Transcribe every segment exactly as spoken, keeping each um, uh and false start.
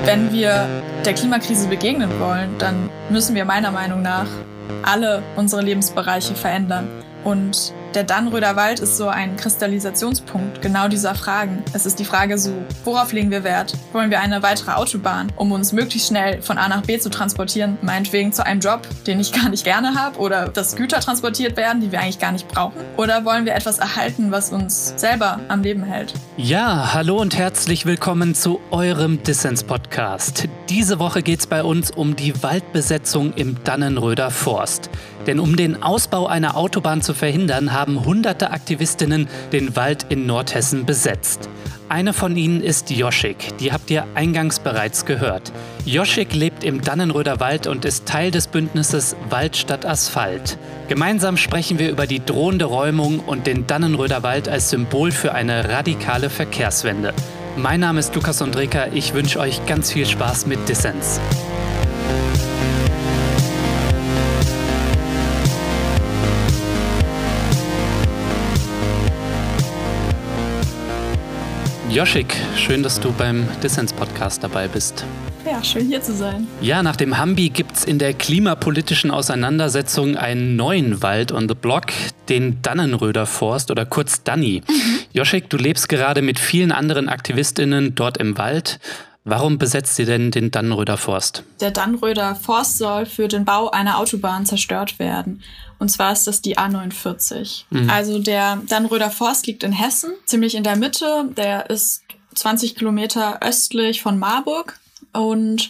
Wenn wir der Klimakrise begegnen wollen, dann müssen wir meiner Meinung nach alle unsere Lebensbereiche verändern. Und der Dannenröder Wald ist so ein Kristallisationspunkt genau dieser Fragen. Es ist die Frage so, worauf legen wir Wert? Wollen wir eine weitere Autobahn, um uns möglichst schnell von A nach B zu transportieren, meinetwegen zu einem Job, den ich gar nicht gerne habe, oder dass Güter transportiert werden, die wir eigentlich gar nicht brauchen? Oder wollen wir etwas erhalten, was uns selber am Leben hält? Ja, hallo und herzlich willkommen zu eurem Dissens-Podcast. Diese Woche geht es bei uns um die Waldbesetzung im Dannenröder Forst. Denn um den Ausbau einer Autobahn zu verhindern, haben hunderte Aktivistinnen den Wald in Nordhessen besetzt. Eine von ihnen ist Joschik, die habt ihr eingangs bereits gehört. Joschik lebt im Dannenröder Wald und ist Teil des Bündnisses Wald statt Asphalt. Gemeinsam sprechen wir über die drohende Räumung und den Dannenröder Wald als Symbol für eine radikale Verkehrswende. Mein Name ist Lukas Ondreka, ich wünsche euch ganz viel Spaß mit Dissens. Joschik, schön, dass du beim Dissens-Podcast dabei bist. Ja, schön hier zu sein. Ja, nach dem Hambi gibt's in der klimapolitischen Auseinandersetzung einen neuen Wald on the block, den Dannenröder Forst oder kurz Danni. Mhm. Joschik, du lebst gerade mit vielen anderen AktivistInnen dort im Wald. Warum besetzt ihr denn den Dannenröder Forst? Der Dannenröder Forst soll für den Bau einer Autobahn zerstört werden. Und zwar ist das die A neunundvierzig. Mhm. Also der Dannenröder Forst liegt in Hessen, ziemlich in der Mitte. Der ist zwanzig Kilometer östlich von Marburg. Und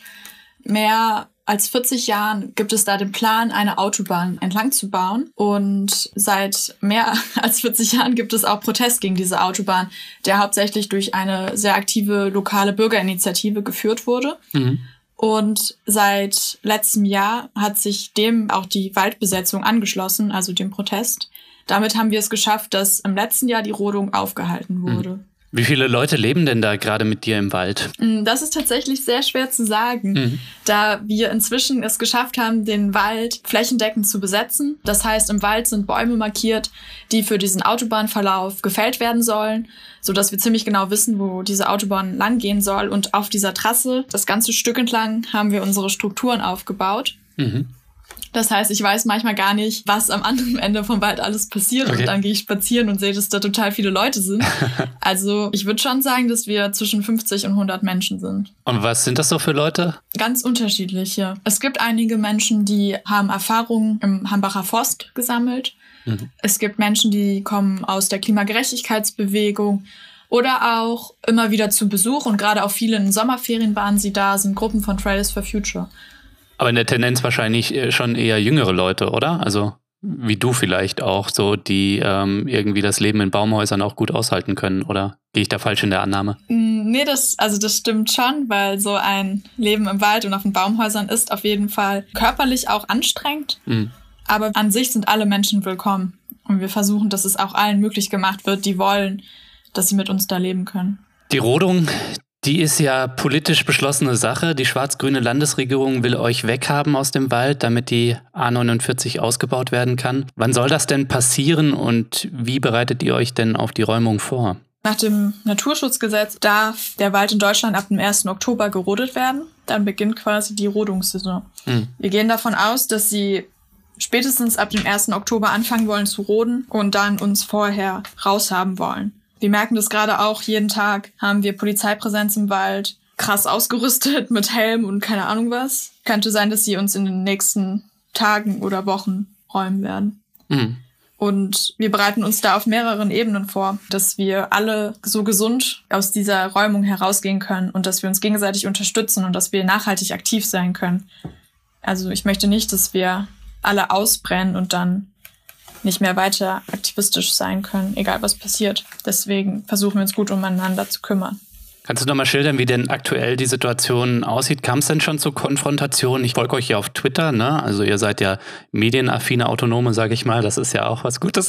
mehr als vierzig Jahren gibt es da den Plan, eine Autobahn entlang zu bauen. Und seit mehr als vierzig Jahren gibt es auch Protest gegen diese Autobahn, der hauptsächlich durch eine sehr aktive lokale Bürgerinitiative geführt wurde. Mhm. Und seit letztem Jahr hat sich dem auch die Waldbesetzung angeschlossen, also dem Protest. Damit haben wir es geschafft, dass im letzten Jahr die Rodung aufgehalten wurde. Mhm. Wie viele Leute leben denn da gerade mit dir im Wald? Das ist tatsächlich sehr schwer zu sagen, mhm. da wir inzwischen es geschafft haben, den Wald flächendeckend zu besetzen. Das heißt, im Wald sind Bäume markiert, die für diesen Autobahnverlauf gefällt werden sollen, sodass wir ziemlich genau wissen, wo diese Autobahn lang gehen soll. Und auf dieser Trasse, das ganze Stück entlang, haben wir unsere Strukturen aufgebaut. Mhm. Das heißt, ich weiß manchmal gar nicht, was am anderen Ende vom Wald alles passiert. Okay. Und dann gehe ich spazieren und sehe, dass da total viele Leute sind. Also ich würde schon sagen, dass wir zwischen fünfzig und hundert Menschen sind. Und was sind das so für Leute? Ganz unterschiedliche. Es gibt einige Menschen, die haben Erfahrungen im Hambacher Forst gesammelt. Mhm. Es gibt Menschen, die kommen aus der Klimagerechtigkeitsbewegung oder auch immer wieder zu Besuch. Und gerade auch viele in Sommerferien waren sie da, sind Gruppen von Fridays for Future. Aber in der Tendenz wahrscheinlich schon eher jüngere Leute, oder? Also wie du vielleicht auch, so die ähm, irgendwie das Leben in Baumhäusern auch gut aushalten können, oder gehe ich da falsch in der Annahme? Nee, das, also das stimmt schon, weil so ein Leben im Wald und auf den Baumhäusern ist auf jeden Fall körperlich auch anstrengend. Mhm. Aber an sich sind alle Menschen willkommen. Und wir versuchen, dass es auch allen möglich gemacht wird, die wollen, dass sie mit uns da leben können. Die Rodung, die ist ja politisch beschlossene Sache. Die schwarz-grüne Landesregierung will euch weghaben aus dem Wald, damit die A neunundvierzig ausgebaut werden kann. Wann soll das denn passieren und wie bereitet ihr euch denn auf die Räumung vor? Nach dem Naturschutzgesetz darf der Wald in Deutschland ab dem ersten Oktober gerodet werden. Dann beginnt quasi die Rodungssaison. Hm. Wir gehen davon aus, dass sie spätestens ab dem ersten Oktober anfangen wollen zu roden und dann uns vorher raushaben wollen. Wir merken das gerade auch, jeden Tag haben wir Polizeipräsenz im Wald, krass ausgerüstet mit Helm und keine Ahnung was. Könnte sein, dass sie uns in den nächsten Tagen oder Wochen räumen werden. Mhm. Und wir bereiten uns da auf mehreren Ebenen vor, dass wir alle so gesund aus dieser Räumung herausgehen können und dass wir uns gegenseitig unterstützen und dass wir nachhaltig aktiv sein können. Also ich möchte nicht, dass wir alle ausbrennen und dann nicht mehr weiter aktivistisch sein können, egal was passiert. Deswegen versuchen wir uns gut umeinander zu kümmern. Kannst du noch mal schildern, wie denn aktuell die Situation aussieht? Kam es denn schon zu Konfrontationen? Ich folge euch ja auf Twitter, ne? Also ihr seid ja medienaffine Autonome, sage ich mal. Das ist ja auch was Gutes.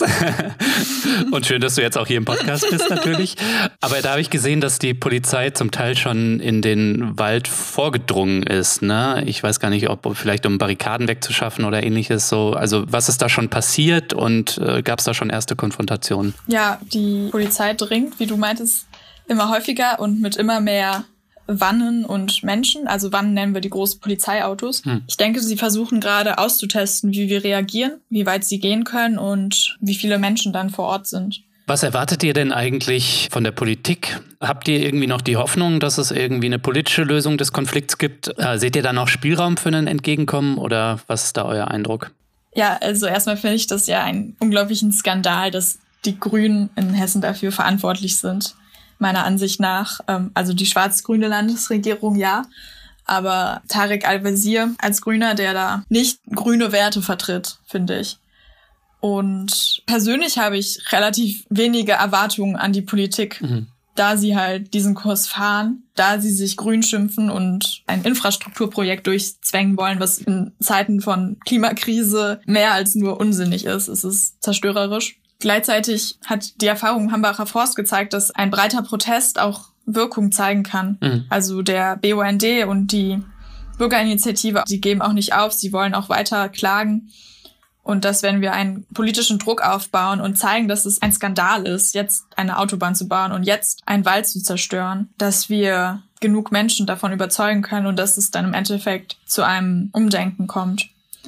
Und schön, dass du jetzt auch hier im Podcast bist natürlich. Aber da habe ich gesehen, dass die Polizei zum Teil schon in den Wald vorgedrungen ist, ne? Ich weiß gar nicht, ob vielleicht um Barrikaden wegzuschaffen oder ähnliches. So, also was ist da schon passiert und äh, gab es da schon erste Konfrontationen? Ja, die Polizei dringt, wie du meintest, immer häufiger und mit immer mehr Wannen und Menschen. Also Wannen nennen wir die großen Polizeiautos. Hm. Ich denke, sie versuchen gerade auszutesten, wie wir reagieren, wie weit sie gehen können und wie viele Menschen dann vor Ort sind. Was erwartet ihr denn eigentlich von der Politik? Habt ihr irgendwie noch die Hoffnung, dass es irgendwie eine politische Lösung des Konflikts gibt? Äh, seht ihr da noch Spielraum für ein Entgegenkommen oder was ist da euer Eindruck? Ja, also erstmal finde ich das ja einen unglaublichen Skandal, dass die Grünen in Hessen dafür verantwortlich sind, meiner Ansicht nach. Also die schwarz-grüne Landesregierung, ja, aber Tarek Al-Wazir als Grüner, der da nicht grüne Werte vertritt, finde ich. Und persönlich habe ich relativ wenige Erwartungen an die Politik, mhm. da sie halt diesen Kurs fahren, da sie sich grün schimpfen und ein Infrastrukturprojekt durchzwängen wollen, was in Zeiten von Klimakrise mehr als nur unsinnig ist. Es ist zerstörerisch. Gleichzeitig hat die Erfahrung Hambacher Forst gezeigt, dass ein breiter Protest auch Wirkung zeigen kann. Mhm. Also der B U N D und die Bürgerinitiative, die geben auch nicht auf, sie wollen auch weiter klagen. Und dass, wenn wir einen politischen Druck aufbauen und zeigen, dass es ein Skandal ist, jetzt eine Autobahn zu bauen und jetzt einen Wald zu zerstören, dass wir genug Menschen davon überzeugen können und dass es dann im Endeffekt zu einem Umdenken kommt.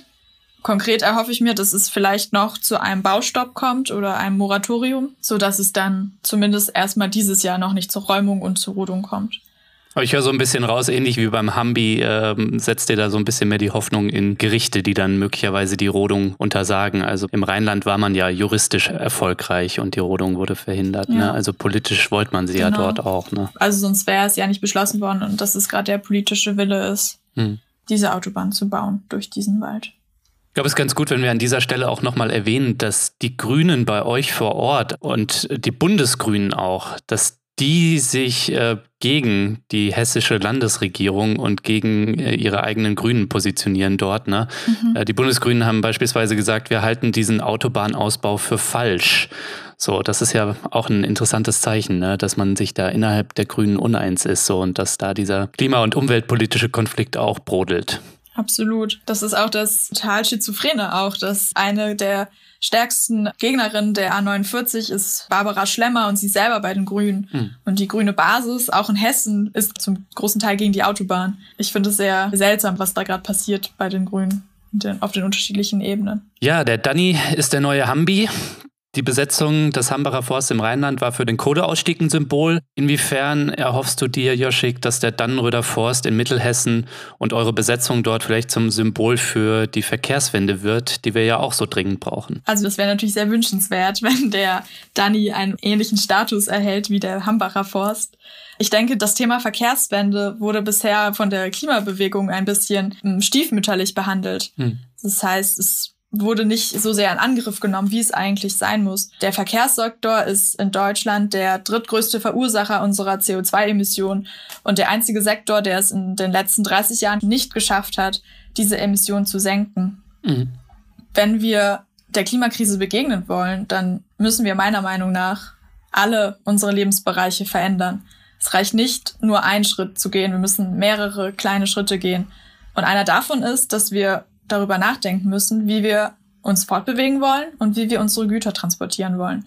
Konkret erhoffe ich mir, dass es vielleicht noch zu einem Baustopp kommt oder einem Moratorium, sodass es dann zumindest erstmal dieses Jahr noch nicht zur Räumung und zur Rodung kommt. Aber ich höre so ein bisschen raus, ähnlich wie beim Hambi, ähm, setzt ihr da so ein bisschen mehr die Hoffnung in Gerichte, die dann möglicherweise die Rodung untersagen. Also im Rheinland war man ja juristisch erfolgreich und die Rodung wurde verhindert. Ja. Ne? Also politisch wollte man sie genau. ja dort auch. Ne? Also sonst wäre es ja nicht beschlossen worden und dass es gerade der politische Wille ist, hm. diese Autobahn zu bauen durch diesen Wald. Ich glaube, es ist ganz gut, wenn wir an dieser Stelle auch nochmal erwähnen, dass die Grünen bei euch vor Ort und die Bundesgrünen auch, dass die sich äh, gegen die hessische Landesregierung und gegen äh, ihre eigenen Grünen positionieren dort. Ne? Mhm. Äh, die Bundesgrünen haben beispielsweise gesagt, wir halten diesen Autobahnausbau für falsch. So, das ist ja auch ein interessantes Zeichen, ne? Dass man sich da innerhalb der Grünen uneins ist so und dass da dieser klima- und umweltpolitische Konflikt auch brodelt. Absolut. Das ist auch das total Schizophrene auch, dass eine der stärksten Gegnerinnen der A neunundvierzig ist Barbara Schlemmer und sie selber bei den Grünen. Hm. Und die grüne Basis, auch in Hessen, ist zum großen Teil gegen die Autobahn. Ich finde es sehr seltsam, was da gerade passiert bei den Grünen auf den unterschiedlichen Ebenen. Ja, der Danny ist der neue Hambi. Die Besetzung des Hambacher Forsts im Rheinland war für den Kohleausstieg ein Symbol. Inwiefern erhoffst du dir, Joschik, dass der Dannenröder Forst in Mittelhessen und eure Besetzung dort vielleicht zum Symbol für die Verkehrswende wird, die wir ja auch so dringend brauchen? Also das wäre natürlich sehr wünschenswert, wenn der Danny einen ähnlichen Status erhält wie der Hambacher Forst. Ich denke, das Thema Verkehrswende wurde bisher von der Klimabewegung ein bisschen stiefmütterlich behandelt. Hm. Das heißt, es wurde nicht so sehr in Angriff genommen, wie es eigentlich sein muss. Der Verkehrssektor ist in Deutschland der drittgrößte Verursacher unserer C O zwei Emissionen und der einzige Sektor, der es in den letzten dreißig Jahren nicht geschafft hat, diese Emissionen zu senken. Mhm. Wenn wir der Klimakrise begegnen wollen, dann müssen wir meiner Meinung nach alle unsere Lebensbereiche verändern. Es reicht nicht, nur einen Schritt zu gehen, wir müssen mehrere kleine Schritte gehen. Und einer davon ist, dass wir darüber nachdenken müssen, wie wir uns fortbewegen wollen und wie wir unsere Güter transportieren wollen.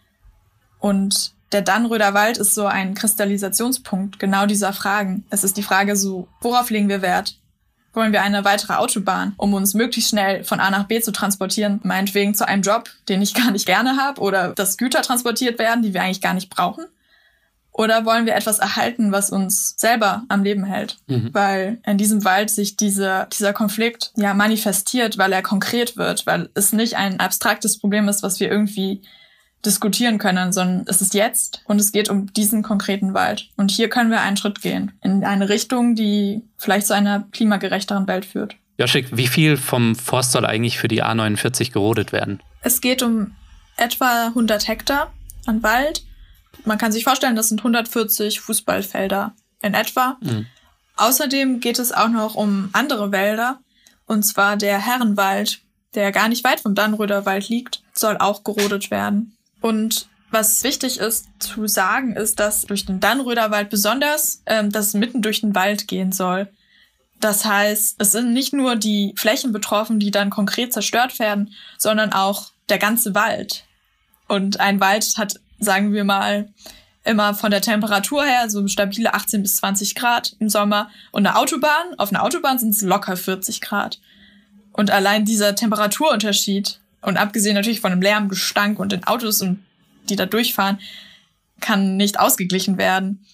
Und der Dannenröder Wald ist so ein Kristallisationspunkt genau dieser Fragen. Es ist die Frage so, worauf legen wir Wert? Wollen wir eine weitere Autobahn, um uns möglichst schnell von A nach B zu transportieren, meinetwegen zu einem Job, den ich gar nicht gerne habe, oder dass Güter transportiert werden, die wir eigentlich gar nicht brauchen? Oder wollen wir etwas erhalten, was uns selber am Leben hält? Mhm. Weil in diesem Wald sich diese, dieser Konflikt ja manifestiert, weil er konkret wird, weil es nicht ein abstraktes Problem ist, was wir irgendwie diskutieren können, sondern es ist jetzt und es geht um diesen konkreten Wald. Und hier können wir einen Schritt gehen in eine Richtung, die vielleicht zu einer klimagerechteren Welt führt. Joschik, wie viel vom Forst soll eigentlich für die A neunundvierzig gerodet werden? Es geht um etwa hundert Hektar an Wald. Man kann sich vorstellen, das sind hundertvierzig Fußballfelder in etwa. Mhm. Außerdem geht es auch noch um andere Wälder. Und zwar der Herrenwald, der gar nicht weit vom Dannenröder Wald liegt, soll auch gerodet werden. Und was wichtig ist zu sagen, ist, dass durch den Dannenröder Wald besonders, ähm, dass mitten durch den Wald gehen soll. Das heißt, es sind nicht nur die Flächen betroffen, die dann konkret zerstört werden, sondern auch der ganze Wald. Und ein Wald hat, sagen wir mal, immer von der Temperatur her so stabile achtzehn bis zwanzig Grad im Sommer. Und eine Autobahn, auf einer Autobahn sind es locker vierzig Grad. Und allein dieser Temperaturunterschied und abgesehen natürlich von dem Lärm, Gestank und den Autos, und die da durchfahren, kann nicht ausgeglichen werden.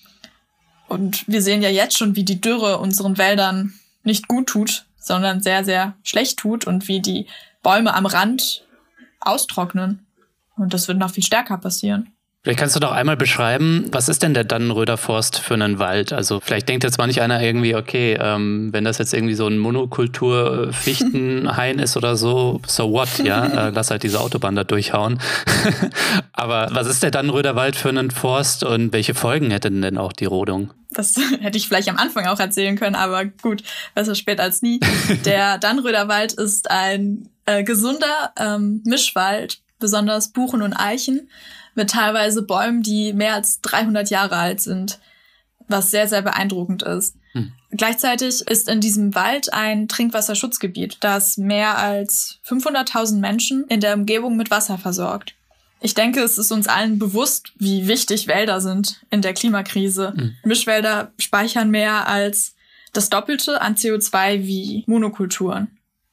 Und wir sehen ja jetzt schon, wie die Dürre unseren Wäldern nicht gut tut, sondern sehr, sehr schlecht tut und wie die Bäume am Rand austrocknen. Und das wird noch viel stärker passieren. Vielleicht kannst du doch einmal beschreiben, was ist denn der Dannenröder Forst für einen Wald? Also vielleicht denkt jetzt manch einer irgendwie, okay, ähm, wenn das jetzt irgendwie so ein Monokultur-Fichtenhain ist oder so, so what, ja, äh, lass halt diese Autobahn da durchhauen. Aber was ist der Dannenröder Wald für einen Forst und welche Folgen hätte denn auch die Rodung? Das hätte ich vielleicht am Anfang auch erzählen können, aber gut, besser spät als nie. Der Dannenröder Wald ist ein äh, gesunder ähm, Mischwald, besonders Buchen und Eichen, mit teilweise Bäumen, die mehr als dreihundert Jahre alt sind, was sehr, sehr beeindruckend ist. Hm. Gleichzeitig ist in diesem Wald ein Trinkwasserschutzgebiet, das mehr als fünfhunderttausend Menschen in der Umgebung mit Wasser versorgt. Ich denke, es ist uns allen bewusst, wie wichtig Wälder sind in der Klimakrise. Hm. Mischwälder speichern mehr als das Doppelte an C O zwei wie Monokulturen.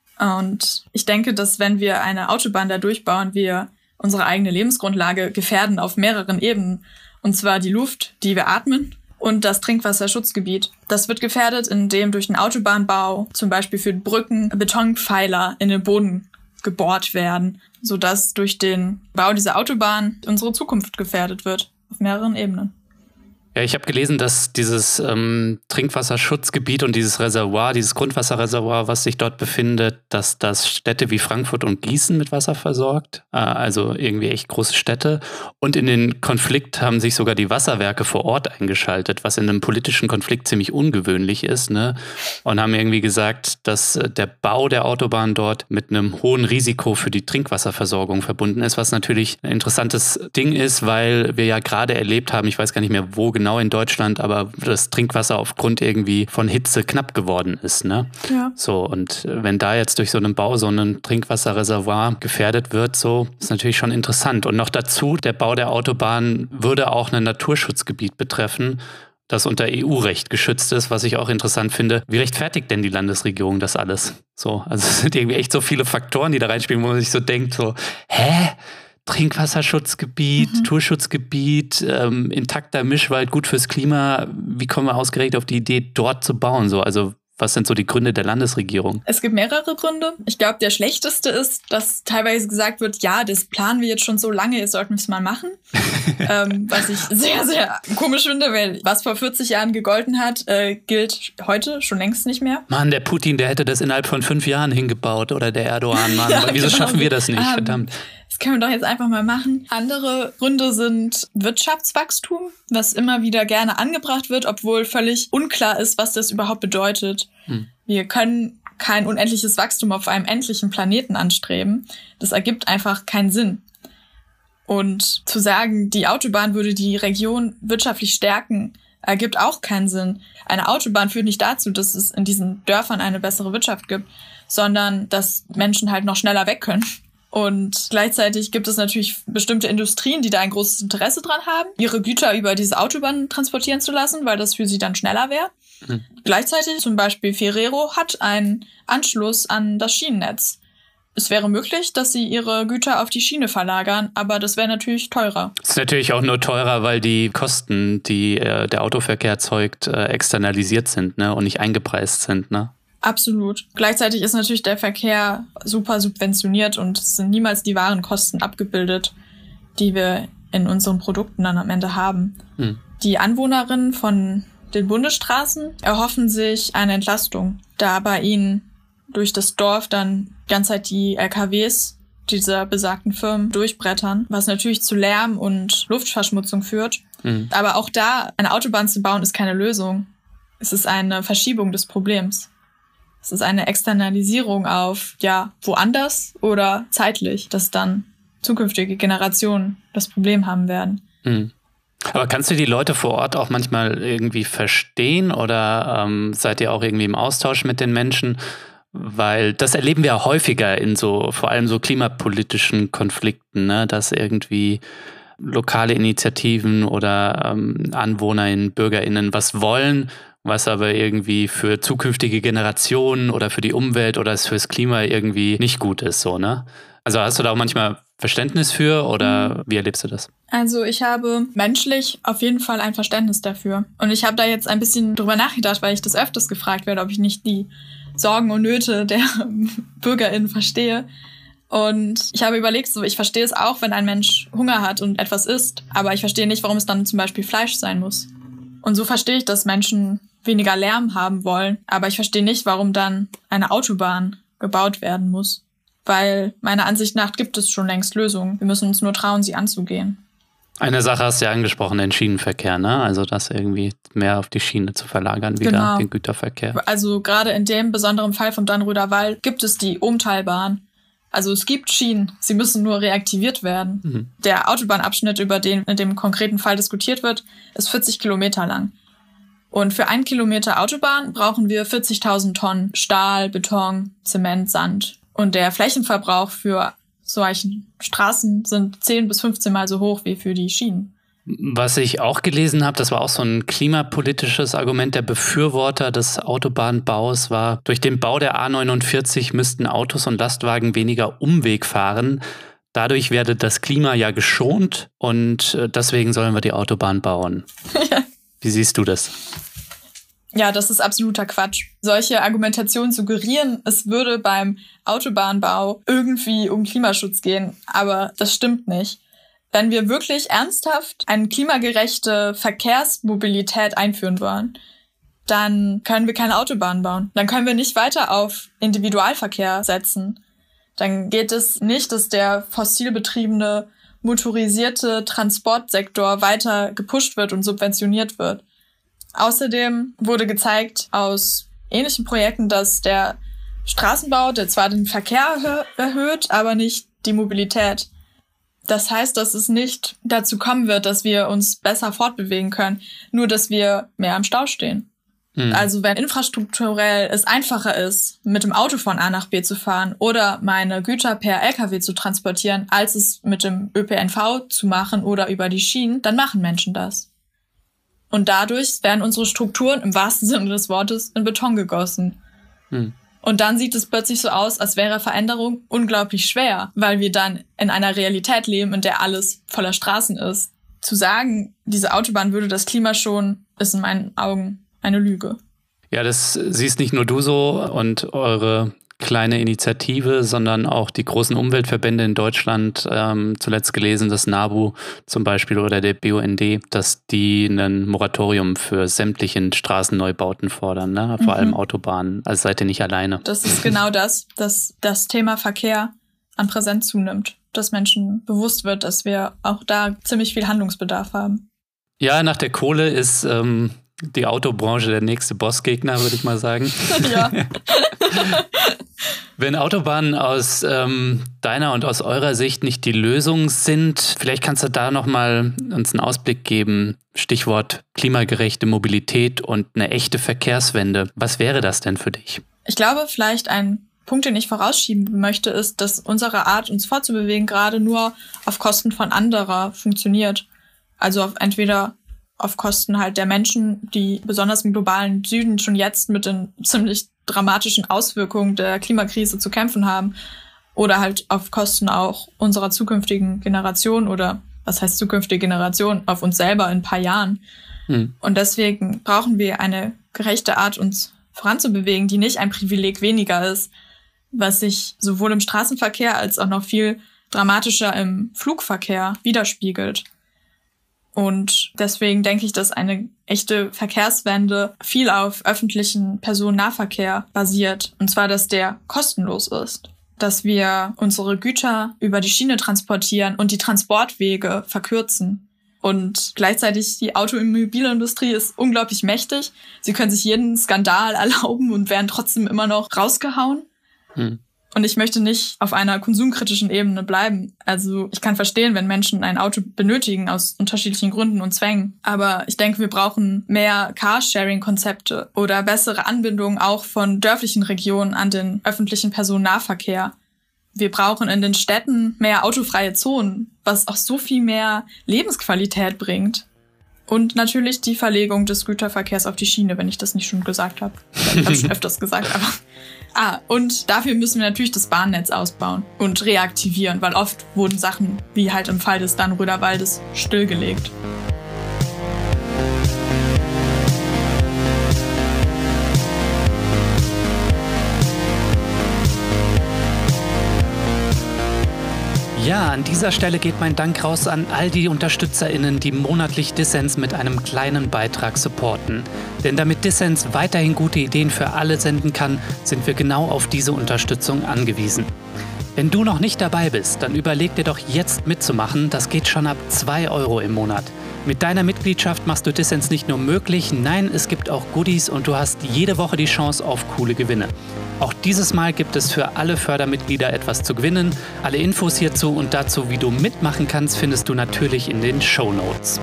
Und ich denke, dass wenn wir eine Autobahn da durchbauen, wir unsere eigene Lebensgrundlage gefährden auf mehreren Ebenen. Und zwar die Luft, die wir atmen, und das Trinkwasserschutzgebiet. Das wird gefährdet, indem durch den Autobahnbau, zum Beispiel für Brücken, Betonpfeiler in den Boden gebohrt werden, sodass durch den Bau dieser Autobahn unsere Zukunft gefährdet wird, auf mehreren Ebenen. Ja, ich habe gelesen, dass dieses ähm, Trinkwasserschutzgebiet und dieses Reservoir, dieses Grundwasserreservoir, was sich dort befindet, dass das Städte wie Frankfurt und Gießen mit Wasser versorgt, äh, also irgendwie echt große Städte. Und in den Konflikt haben sich sogar die Wasserwerke vor Ort eingeschaltet, was in einem politischen Konflikt ziemlich ungewöhnlich ist, ne? Und haben irgendwie gesagt, dass der Bau der Autobahn dort mit einem hohen Risiko für die Trinkwasserversorgung verbunden ist, was natürlich ein interessantes Ding ist, weil wir ja gerade erlebt haben, ich weiß gar nicht mehr, wo genau in Deutschland, aber das Trinkwasser aufgrund irgendwie von Hitze knapp geworden ist, ne? Ja. So, und wenn da jetzt durch so einen Bau so ein Trinkwasserreservoir gefährdet wird, so, ist natürlich schon interessant. Und noch dazu, der Bau der Autobahn würde auch ein Naturschutzgebiet betreffen, das unter E U-Recht geschützt ist, was ich auch interessant finde. Wie rechtfertigt denn die Landesregierung das alles? So, also es sind irgendwie echt so viele Faktoren, die da reinspielen, wo man sich so denkt, so, hä? Trinkwasserschutzgebiet, mhm. Naturschutzgebiet, ähm, intakter Mischwald, gut fürs Klima. Wie kommen wir ausgerechnet auf die Idee, dort zu bauen? So, also was sind so die Gründe der Landesregierung? Es gibt mehrere Gründe. Ich glaube, der schlechteste ist, dass teilweise gesagt wird, ja, das planen wir jetzt schon so lange, jetzt sollten wir es mal machen. ähm, was ich sehr, sehr komisch finde, weil was vor vierzig Jahren gegolten hat, äh, gilt heute schon längst nicht mehr. Mann, der Putin, der hätte das innerhalb von fünf Jahren hingebaut oder der Erdogan, Mann. Ja, wieso genau. schaffen wir das nicht? Um, Verdammt. Das können wir doch jetzt einfach mal machen. Andere Gründe sind Wirtschaftswachstum, was immer wieder gerne angebracht wird, obwohl völlig unklar ist, was das überhaupt bedeutet. Hm. Wir können kein unendliches Wachstum auf einem endlichen Planeten anstreben. Das ergibt einfach keinen Sinn. Und zu sagen, die Autobahn würde die Region wirtschaftlich stärken, ergibt auch keinen Sinn. Eine Autobahn führt nicht dazu, dass es in diesen Dörfern eine bessere Wirtschaft gibt, sondern dass Menschen halt noch schneller weg können. Und gleichzeitig gibt es natürlich bestimmte Industrien, die da ein großes Interesse dran haben, ihre Güter über diese Autobahn transportieren zu lassen, weil das für sie dann schneller wäre. Mhm. Gleichzeitig zum Beispiel Ferrero hat einen Anschluss an das Schienennetz. Es wäre möglich, dass sie ihre Güter auf die Schiene verlagern, aber das wäre natürlich teurer. Es ist natürlich auch nur teurer, weil die Kosten, die äh, der Autoverkehr erzeugt, äh, externalisiert sind, ne, und nicht eingepreist sind, ne? Absolut. Gleichzeitig ist natürlich der Verkehr super subventioniert und es sind niemals die wahren Kosten abgebildet, die wir in unseren Produkten dann am Ende haben. Hm. Die Anwohnerinnen von den Bundesstraßen erhoffen sich eine Entlastung, da bei ihnen durch das Dorf dann die ganze Zeit die L K Ws dieser besagten Firmen durchbrettern, was natürlich zu Lärm und Luftverschmutzung führt. Hm. Aber auch da eine Autobahn zu bauen, ist keine Lösung. Es ist eine Verschiebung des Problems. Es ist eine Externalisierung auf, ja, woanders oder zeitlich, dass dann zukünftige Generationen das Problem haben werden. Hm. Aber kannst du die Leute vor Ort auch manchmal irgendwie verstehen oder ähm, seid ihr auch irgendwie im Austausch mit den Menschen? Weil das erleben wir ja häufiger in so, vor allem so klimapolitischen Konflikten, ne? Dass irgendwie lokale Initiativen oder ähm, AnwohnerInnen, BürgerInnen was wollen, was aber irgendwie für zukünftige Generationen oder für die Umwelt oder fürs Klima irgendwie nicht gut ist, so, ne? Also hast du da auch manchmal Verständnis für oder wie erlebst du das? Also ich habe menschlich auf jeden Fall ein Verständnis dafür. Und ich habe da jetzt ein bisschen drüber nachgedacht, weil ich das öfters gefragt werde, ob ich nicht die Sorgen und Nöte der BürgerInnen verstehe. Und ich habe überlegt, so, ich verstehe es auch, wenn ein Mensch Hunger hat und etwas isst, aber ich verstehe nicht, warum es dann zum Beispiel Fleisch sein muss. Und so verstehe ich, dass Menschen weniger Lärm haben wollen, aber ich verstehe nicht, warum dann eine Autobahn gebaut werden muss. Weil meiner Ansicht nach gibt es schon längst Lösungen. Wir müssen uns nur trauen, sie anzugehen. Eine Sache hast du ja angesprochen, den Schienenverkehr, ne? Also das irgendwie mehr auf die Schiene zu verlagern, wieder genau. Den Güterverkehr. Also gerade in dem besonderen Fall vom Dannenröder Wald gibt es die Ohmtalbahn. Also es gibt Schienen, sie müssen nur reaktiviert werden. Mhm. Der Autobahnabschnitt, über den in dem konkreten Fall diskutiert wird, ist vierzig Kilometer lang. Und für einen Kilometer Autobahn brauchen wir vierzigtausend Tonnen Stahl, Beton, Zement, Sand. Und der Flächenverbrauch für solche Straßen sind zehn bis fünfzehn Mal so hoch wie für die Schienen. Was ich auch gelesen habe, das war auch so ein klimapolitisches Argument der Befürworter des Autobahnbaus, war, durch den Bau der A neunundvierzig müssten Autos und Lastwagen weniger Umweg fahren. Dadurch werde das Klima ja geschont und deswegen sollen wir die Autobahn bauen. Wie siehst du das? Ja, das ist absoluter Quatsch. Solche Argumentationen suggerieren, es würde beim Autobahnbau irgendwie um Klimaschutz gehen, aber das stimmt nicht. Wenn wir wirklich ernsthaft eine klimagerechte Verkehrsmobilität einführen wollen, dann können wir keine Autobahn bauen. Dann können wir nicht weiter auf Individualverkehr setzen. Dann geht es nicht, dass der fossil betriebene, motorisierte Transportsektor weiter gepusht wird und subventioniert wird. Außerdem wurde gezeigt aus ähnlichen Projekten, dass der Straßenbau, der zwar den Verkehr erhöht, aber nicht die Mobilität. Das heißt, dass es nicht dazu kommen wird, dass wir uns besser fortbewegen können, nur dass wir mehr am Stau stehen. Hm. Also wenn infrastrukturell es einfacher ist, mit dem Auto von A nach B zu fahren oder meine Güter per L K W zu transportieren, als es mit dem Ö P N V zu machen oder über die Schienen, dann machen Menschen das. Und dadurch werden unsere Strukturen im wahrsten Sinne des Wortes in Beton gegossen. Hm. Und dann sieht es plötzlich so aus, als wäre Veränderung unglaublich schwer, weil wir dann in einer Realität leben, in der alles voller Straßen ist. Zu sagen, diese Autobahn würde das Klima schonen, ist in meinen Augen eine Lüge. Ja, das siehst nicht nur du so und eure kleine Initiative, sondern auch die großen Umweltverbände in Deutschland, ähm, zuletzt gelesen, das NABU zum Beispiel oder der B U N D, dass die ein Moratorium für sämtliche Straßenneubauten fordern, ne? Vor mhm. allem Autobahnen. Also seid ihr nicht alleine. Das ist genau das, dass das Thema Verkehr an Präsenz zunimmt, dass Menschen bewusst wird, dass wir auch da ziemlich viel Handlungsbedarf haben. Ja, nach der Kohle ist ähm, die Autobranche der nächste Bossgegner, würde ich mal sagen. Ja. Wenn Autobahnen aus ähm, deiner und aus eurer Sicht nicht die Lösung sind, vielleicht kannst du da nochmal uns einen Ausblick geben. Stichwort klimagerechte Mobilität und eine echte Verkehrswende. Was wäre das denn für dich? Ich glaube, vielleicht ein Punkt, den ich vorausschieben möchte, ist, dass unsere Art, uns fortzubewegen, gerade nur auf Kosten von anderer funktioniert. Also auf, entweder auf Kosten halt der Menschen, die besonders im globalen Süden schon jetzt mit den ziemlich dramatischen Auswirkungen der Klimakrise zu kämpfen haben, oder halt auf Kosten auch unserer zukünftigen Generation oder was heißt zukünftige Generation, auf uns selber in ein paar Jahren. Hm. Und deswegen brauchen wir eine gerechte Art, uns voranzubewegen, die nicht ein Privileg weniger ist, was sich sowohl im Straßenverkehr als auch noch viel dramatischer im Flugverkehr widerspiegelt. Und deswegen denke ich, dass eine echte Verkehrswende viel auf öffentlichen Personennahverkehr basiert. Und zwar, dass der kostenlos ist. Dass wir unsere Güter über die Schiene transportieren und die Transportwege verkürzen. Und gleichzeitig die Automobilindustrie ist unglaublich mächtig. Sie können sich jeden Skandal erlauben und werden trotzdem immer noch rausgehauen. Hm. Und ich möchte nicht auf einer konsumkritischen Ebene bleiben. Also ich kann verstehen, wenn Menschen ein Auto benötigen aus unterschiedlichen Gründen und Zwängen. Aber ich denke, wir brauchen mehr Carsharing-Konzepte oder bessere Anbindung auch von dörflichen Regionen an den öffentlichen Personennahverkehr, wir brauchen in den Städten mehr autofreie Zonen, was auch so viel mehr Lebensqualität bringt. Und natürlich die Verlegung des Güterverkehrs auf die Schiene, wenn ich das nicht schon gesagt habe. Ich habe schon öfters gesagt, aber... Ah, und dafür müssen wir natürlich das Bahnnetz ausbauen und reaktivieren, weil oft wurden Sachen, wie halt im Fall des Dannenröder Waldes, stillgelegt. Ja, an dieser Stelle geht mein Dank raus an all die UnterstützerInnen, die monatlich Dissens mit einem kleinen Beitrag supporten. Denn damit Dissens weiterhin gute Ideen für alle senden kann, sind wir genau auf diese Unterstützung angewiesen. Wenn du noch nicht dabei bist, dann überleg dir doch jetzt mitzumachen. Das geht schon ab zwei Euro im Monat. Mit deiner Mitgliedschaft machst du Dissens nicht nur möglich, nein, es gibt auch Goodies und du hast jede Woche die Chance auf coole Gewinne. Auch dieses Mal gibt es für alle Fördermitglieder etwas zu gewinnen. Alle Infos hierzu und dazu, wie du mitmachen kannst, findest du natürlich in den Shownotes.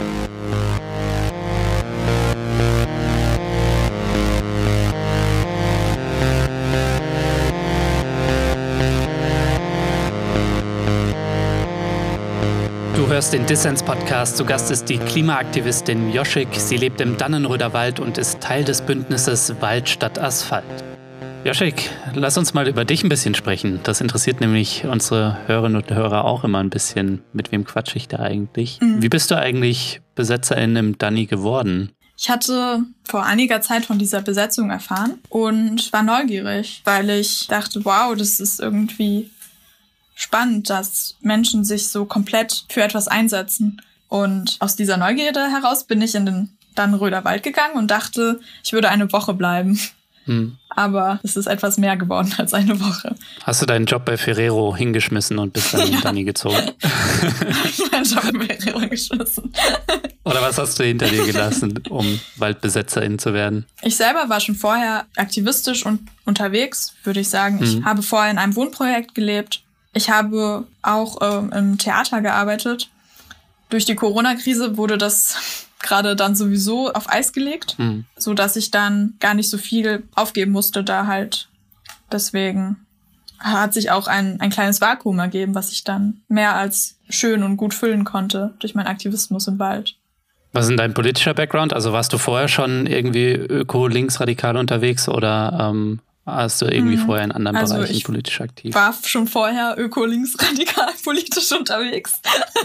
Du hörst den Dissens-Podcast. Zu Gast ist die Klimaaktivistin Joschik. Sie lebt im Dannenröder Wald und ist Teil des Bündnisses Wald statt Asphalt. Joschik, lass uns mal über dich ein bisschen sprechen. Das interessiert nämlich unsere Hörerinnen und Hörer auch immer ein bisschen. Mit wem quatsche ich da eigentlich? Mhm. Wie bist du eigentlich Besetzerin im Danny geworden? Ich hatte vor einiger Zeit von dieser Besetzung erfahren und war neugierig, weil ich dachte, wow, das ist irgendwie spannend, dass Menschen sich so komplett für etwas einsetzen. Und aus dieser Neugierde heraus bin ich in den Dannenröder Wald gegangen und dachte, ich würde eine Woche bleiben. Hm. Aber es ist etwas mehr geworden als eine Woche. Hast du deinen Job bei Ferrero hingeschmissen und bist dann in den Danny gezogen? Ich habe meinen Job bei Ferrero hingeschmissen. Oder was hast du hinter dir gelassen, um Waldbesetzerin zu werden? Ich selber war schon vorher aktivistisch und unterwegs, würde ich sagen. Ich hm. habe vorher in einem Wohnprojekt gelebt. Ich habe auch ähm, im Theater gearbeitet. Durch die Corona-Krise wurde das gerade dann sowieso auf Eis gelegt, mhm. so dass ich dann gar nicht so viel aufgeben musste da halt. Deswegen hat sich auch ein, ein kleines Vakuum ergeben, was ich dann mehr als schön und gut füllen konnte durch meinen Aktivismus im Wald. Was ist denn dein politischer Background? Also warst du vorher schon irgendwie öko-linksradikal unterwegs oder ähm, hast du irgendwie mhm. vorher in anderen also Bereichen politisch aktiv? Ich war schon vorher öko-linksradikal politisch unterwegs.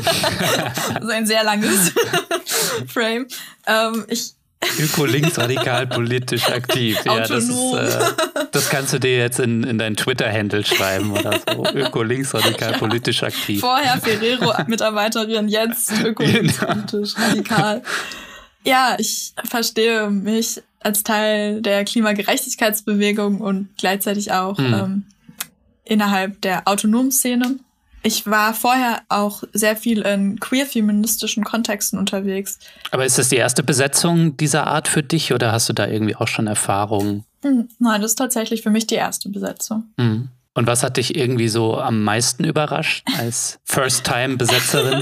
Also ein sehr langes Frame. Ähm, ich Öko-linksradikal politisch aktiv. Ja, das, ist, äh, das kannst du dir jetzt in, in dein Twitter-Handle schreiben oder so. Öko-linksradikal ja. politisch aktiv. Vorher Ferrero-Mitarbeiterin, jetzt öko-linkspolitisch genau. radikal. Ja, ich verstehe mich als Teil der Klimagerechtigkeitsbewegung und gleichzeitig auch mhm. ähm, innerhalb der autonomen Szene. Ich war vorher auch sehr viel in queer-feministischen Kontexten unterwegs. Aber ist das die erste Besetzung dieser Art für dich oder hast du da irgendwie auch schon Erfahrungen? Mhm. Nein, das ist tatsächlich für mich die erste Besetzung. Mhm. Und was hat dich irgendwie so am meisten überrascht als First-Time-Besetzerin?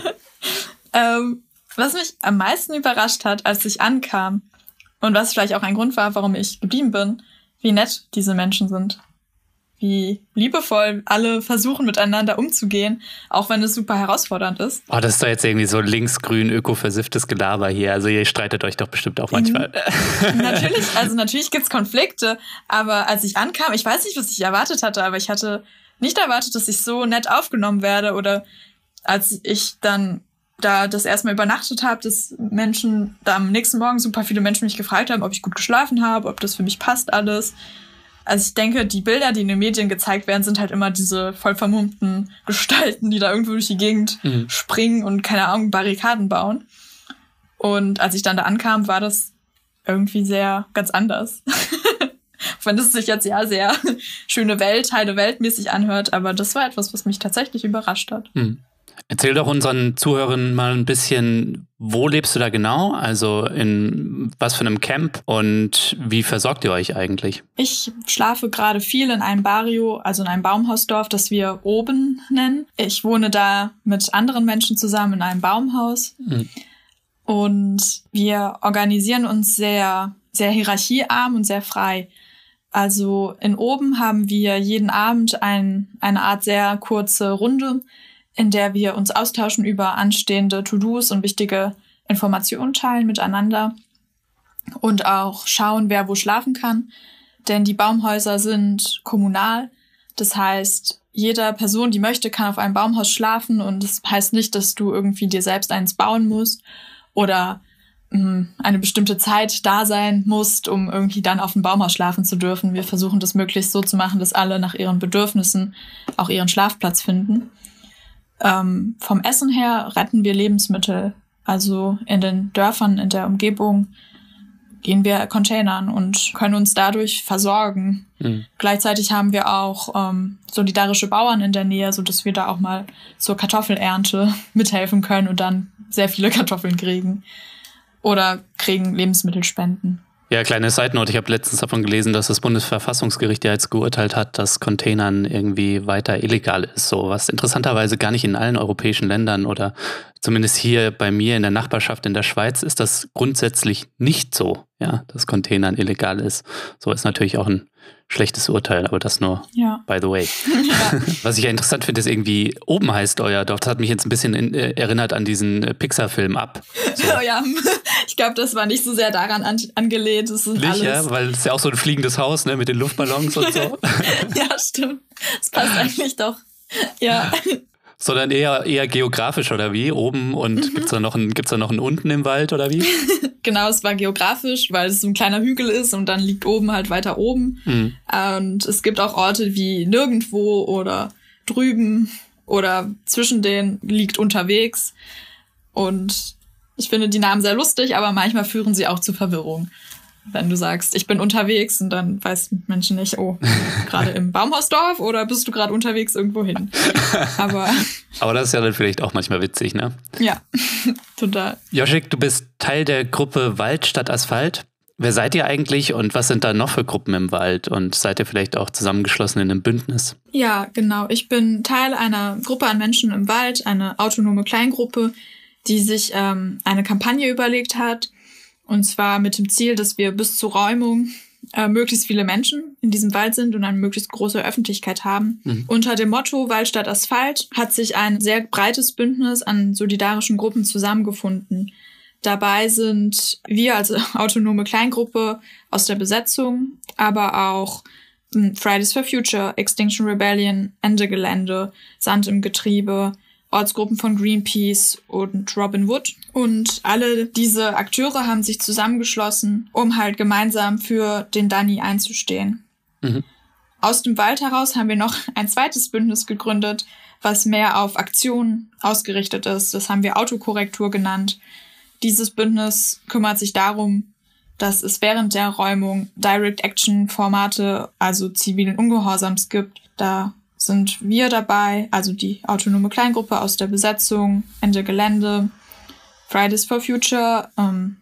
ähm, was mich am meisten überrascht hat, als ich ankam, und was vielleicht auch ein Grund war, warum ich geblieben bin, wie nett diese Menschen sind. Wie liebevoll alle versuchen, miteinander umzugehen, auch wenn es super herausfordernd ist. Oh, das ist doch jetzt irgendwie so linksgrün, öko-versifftes Gelaber hier. Also ihr streitet euch doch bestimmt auch manchmal. Natürlich, also natürlich gibt's Konflikte, aber als ich ankam, ich weiß nicht, was ich erwartet hatte, aber ich hatte nicht erwartet, dass ich so nett aufgenommen werde. Oder als ich dann da das erstmal übernachtet habe, dass Menschen da am nächsten Morgen super viele Menschen mich gefragt haben, ob ich gut geschlafen habe, ob das für mich passt alles. Also ich denke, die Bilder, die in den Medien gezeigt werden, sind halt immer diese voll vermummten Gestalten, die da irgendwo durch die Gegend mhm. springen und, keine Ahnung, Barrikaden bauen. Und als ich dann da ankam, war das irgendwie sehr ganz anders. Wenn es sich jetzt ja sehr schöne Welt, heile Welt mäßig anhört, aber das war etwas, was mich tatsächlich überrascht hat. Mhm. Erzähl doch unseren Zuhörern mal ein bisschen, wo lebst du da genau? Also in was für einem Camp und wie versorgt ihr euch eigentlich? Ich schlafe gerade viel in einem Barrio, also in einem Baumhausdorf, das wir Oben nennen. Ich wohne da mit anderen Menschen zusammen in einem Baumhaus. Mhm. Und wir organisieren uns sehr, sehr hierarchiearm und sehr frei. Also in Oben haben wir jeden Abend ein, eine Art sehr kurze Runde, in der wir uns austauschen über anstehende To-Dos und wichtige Informationen teilen miteinander und auch schauen, wer wo schlafen kann. Denn die Baumhäuser sind kommunal. Das heißt, jede Person, die möchte, kann auf einem Baumhaus schlafen und das heißt nicht, dass du irgendwie dir selbst eins bauen musst oder mh, eine bestimmte Zeit da sein musst, um irgendwie dann auf dem Baumhaus schlafen zu dürfen. Wir versuchen das möglichst so zu machen, dass alle nach ihren Bedürfnissen auch ihren Schlafplatz finden. Ähm, vom Essen her retten wir Lebensmittel. Also in den Dörfern, in der Umgebung gehen wir Containern und können uns dadurch versorgen. Mhm. Gleichzeitig haben wir auch ähm, solidarische Bauern in der Nähe, sodass wir da auch mal zur Kartoffelernte mithelfen können und dann sehr viele Kartoffeln kriegen. Oder kriegen Lebensmittelspenden. Ja, kleine Side-Note. Ich habe letztens davon gelesen, dass das Bundesverfassungsgericht ja jetzt geurteilt hat, dass Containern irgendwie weiter illegal ist. So, was interessanterweise gar nicht in allen europäischen Ländern oder zumindest hier bei mir in der Nachbarschaft in der Schweiz ist das grundsätzlich nicht so, ja, dass Containern illegal ist. So ist natürlich auch ein schlechtes Urteil, aber das nur ja. by the way. Ja. Was ich ja interessant finde, ist irgendwie, Oben heißt euer Dorf. Das hat mich jetzt ein bisschen in, äh, erinnert an diesen äh, Pixar-Film Up. So. Oh ja, ich glaube, das war nicht so sehr daran an, angelehnt. Das ist nicht, alles. Ja, weil es ist ja auch so ein fliegendes Haus, ne, mit den Luftballons und so. Ja, stimmt. Das passt eigentlich doch. Ja. Sondern eher, eher geografisch, oder wie? Oben und mhm. gibt's da noch einen, gibt's da noch einen unten im Wald, oder wie? Genau, es war geografisch, weil es so ein kleiner Hügel ist und dann liegt oben halt weiter oben. Mhm. Und es gibt auch Orte wie nirgendwo oder drüben oder zwischen denen liegt unterwegs. Und ich finde die Namen sehr lustig, aber manchmal führen sie auch zu Verwirrung. Wenn du sagst, ich bin unterwegs und dann weiß Menschen nicht, oh, gerade im Baumhausdorf oder bist du gerade unterwegs irgendwo hin? Aber, Aber das ist ja dann vielleicht auch manchmal witzig, ne? Ja, total. Yoshik, du bist Teil der Gruppe Wald statt Asphalt. Wer seid ihr eigentlich und was sind da noch für Gruppen im Wald? Und seid ihr vielleicht auch zusammengeschlossen in einem Bündnis? Ja, genau. Ich bin Teil einer Gruppe an Menschen im Wald, eine autonome Kleingruppe, die sich ähm, eine Kampagne überlegt hat. Und zwar mit dem Ziel, dass wir bis zur Räumung äh, möglichst viele Menschen in diesem Wald sind und eine möglichst große Öffentlichkeit haben. Mhm. Unter dem Motto Wald statt Asphalt hat sich ein sehr breites Bündnis an solidarischen Gruppen zusammengefunden. Dabei sind wir als autonome Kleingruppe aus der Besetzung, aber auch Fridays for Future, Extinction Rebellion, Ende Gelände, Sand im Getriebe, Ortsgruppen von Greenpeace und Robin Wood. Und alle diese Akteure haben sich zusammengeschlossen, um halt gemeinsam für den Danny einzustehen. Mhm. Aus dem Wald heraus haben wir noch ein zweites Bündnis gegründet, was mehr auf Aktionen ausgerichtet ist. Das haben wir Autokorrektur genannt. Dieses Bündnis kümmert sich darum, dass es während der Räumung Direct-Action-Formate, also zivilen Ungehorsams gibt. Da sind wir dabei, also die autonome Kleingruppe aus der Besetzung, Ende Gelände, Fridays for Future, ähm,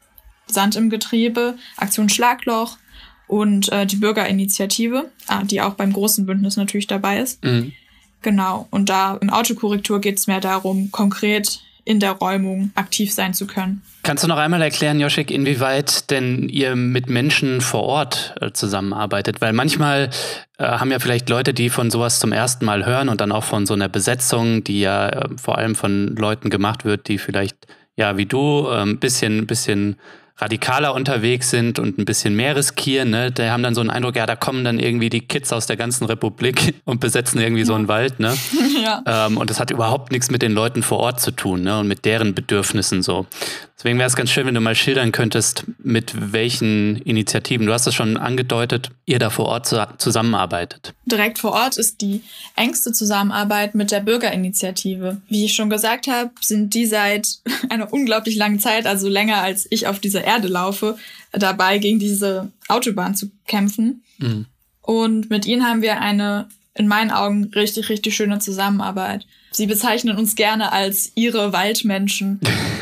Sand im Getriebe, Aktion Schlagloch und äh, die Bürgerinitiative, ah, die auch beim großen Bündnis natürlich dabei ist. Mhm. Genau, und da im Autokorrektur geht es mehr darum, konkret in der Räumung aktiv sein zu können. Kannst du noch einmal erklären, Yoshik, inwieweit denn ihr mit Menschen vor Ort äh, zusammenarbeitet? Weil manchmal äh, haben ja vielleicht Leute, die von sowas zum ersten Mal hören und dann auch von so einer Besetzung, die ja äh, vor allem von Leuten gemacht wird, die vielleicht, ja, wie du, ein äh, bisschen, bisschen radikaler unterwegs sind und ein bisschen mehr riskieren, ne? Die haben dann so einen Eindruck, ja, da kommen dann irgendwie die Kids aus der ganzen Republik und besetzen irgendwie ja. so einen Wald, ne? Ja. Ähm, und das hat überhaupt nichts mit den Leuten vor Ort zu tun, ne? Und mit deren Bedürfnissen so. Deswegen wäre es ganz schön, wenn du mal schildern könntest, mit welchen Initiativen, du hast das schon angedeutet, ihr da vor Ort zu, zusammenarbeitet. Direkt vor Ort ist die engste Zusammenarbeit mit der Bürgerinitiative. Wie ich schon gesagt habe, sind die seit einer unglaublich langen Zeit, also länger als ich auf dieser Erde laufe, dabei gegen diese Autobahn zu kämpfen. Mhm. Und mit ihnen haben wir eine, in meinen Augen, richtig, richtig schöne Zusammenarbeit. Sie bezeichnen uns gerne als ihre Waldmenschen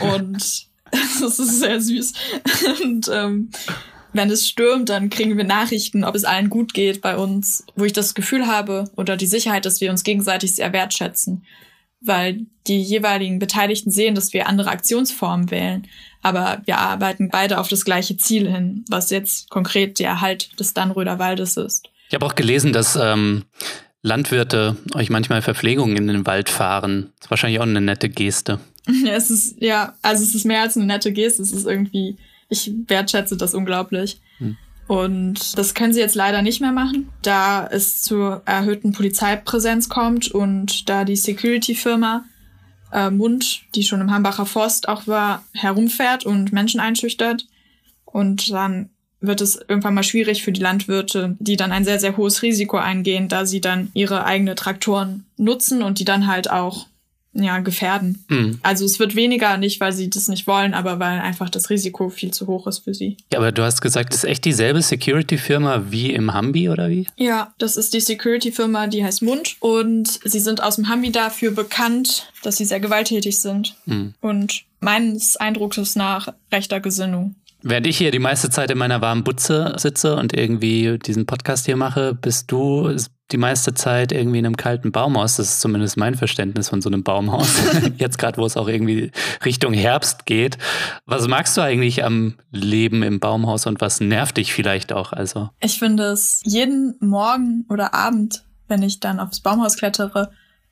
und das ist sehr süß. Und ähm, wenn es stürmt, dann kriegen wir Nachrichten, ob es allen gut geht bei uns, wo ich das Gefühl habe oder die Sicherheit, dass wir uns gegenseitig sehr wertschätzen. weil die jeweiligen Beteiligten sehen, dass wir andere Aktionsformen wählen. Aber wir arbeiten beide auf das gleiche Ziel hin, was jetzt konkret der Erhalt des Dannenröder Waldes ist. Ich habe auch gelesen, dass ähm, Landwirte euch manchmal Verpflegung in den Wald fahren. Das ist wahrscheinlich auch eine nette Geste. Ja, es ist, ja, also es ist mehr als eine nette Geste. Es ist irgendwie, ich wertschätze das unglaublich. Hm. Und das können sie jetzt leider nicht mehr machen, da es zur erhöhten Polizeipräsenz kommt und da die Security-Firma äh, Mund, die schon im Hambacher Forst auch war, herumfährt und Menschen einschüchtert. Und dann wird es irgendwann mal schwierig für die Landwirte, die dann ein sehr, sehr hohes Risiko eingehen, da sie dann ihre eigenen Traktoren nutzen und die dann halt auch ja, gefährden. Mhm. Also es wird weniger, nicht weil sie das nicht wollen, aber weil einfach das Risiko viel zu hoch ist für sie. Ja, aber du hast gesagt, das ist echt dieselbe Security-Firma wie im Hambi, oder wie? Ja, das ist die Security-Firma, die heißt Mund. Und sie sind aus dem Hambi dafür bekannt, dass sie sehr gewalttätig sind. Mhm. Und meines Eindrucks nach rechter Gesinnung. Während ich hier die meiste Zeit in meiner warmen Butze sitze und irgendwie diesen Podcast hier mache, bist du die meiste Zeit irgendwie in einem kalten Baumhaus. Das ist zumindest mein Verständnis von so einem Baumhaus. Jetzt gerade, wo es auch irgendwie Richtung Herbst geht. Was magst du eigentlich am Leben im Baumhaus und was nervt dich vielleicht auch? Also ich finde es jeden Morgen oder Abend, wenn ich dann aufs Baumhaus klettere,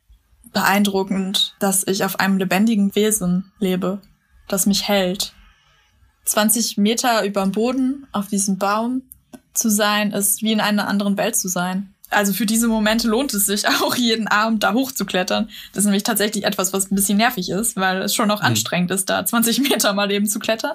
beeindruckend, dass ich auf einem lebendigen Wesen lebe, das mich hält. zwanzig Meter überm Boden auf diesem Baum zu sein, ist wie in einer anderen Welt zu sein. Also für diese Momente lohnt es sich auch jeden Abend da hochzuklettern. Das ist nämlich tatsächlich etwas, was ein bisschen nervig ist, weil es schon auch anstrengend ist, da zwanzig Meter mal eben zu klettern.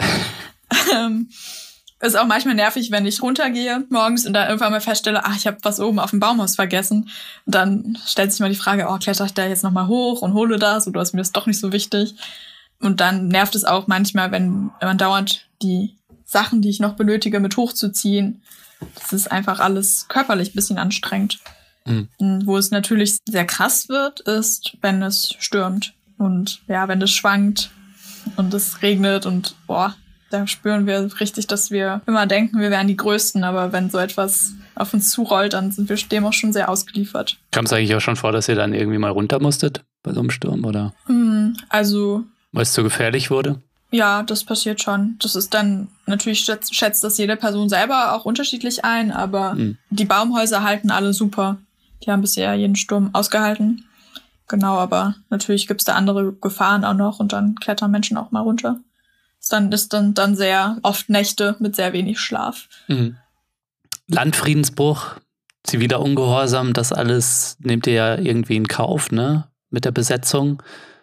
ähm, ist auch manchmal nervig, wenn ich runtergehe morgens und dann irgendwann mal feststelle, ach, ich habe was oben auf dem Baumhaus vergessen. Und dann stellt sich mal die Frage, oh, kletter ich da jetzt nochmal hoch und hole das oder ist mir das doch nicht so wichtig? Und dann nervt es auch manchmal, wenn man dauernd die Sachen, die ich noch benötige, mit hochzuziehen. Das ist einfach alles körperlich ein bisschen anstrengend. Mhm. Wo es natürlich sehr krass wird, ist, wenn es stürmt. Und ja, wenn es schwankt und es regnet und boah, da spüren wir richtig, dass wir immer denken, wir wären die Größten. Aber wenn so etwas auf uns zurollt, dann sind wir dem auch schon sehr ausgeliefert. Kam es eigentlich auch schon vor, dass ihr dann irgendwie mal runter musstet bei so einem Sturm, oder? Mhm, also weil es zu gefährlich wurde? Ja, das passiert schon. Das ist dann, natürlich schätzt, schätzt das jede Person selber auch unterschiedlich ein, aber mhm. die Baumhäuser halten alle super. Die haben bisher jeden Sturm ausgehalten. Genau, aber natürlich gibt's da andere Gefahren auch noch und dann klettern Menschen auch mal runter. Das dann ist dann, dann sehr oft Nächte mit sehr wenig Schlaf. Mhm. Landfriedensbruch, ziviler Ungehorsam, das alles nehmt ihr ja irgendwie in Kauf, ne? Mit der Besetzung.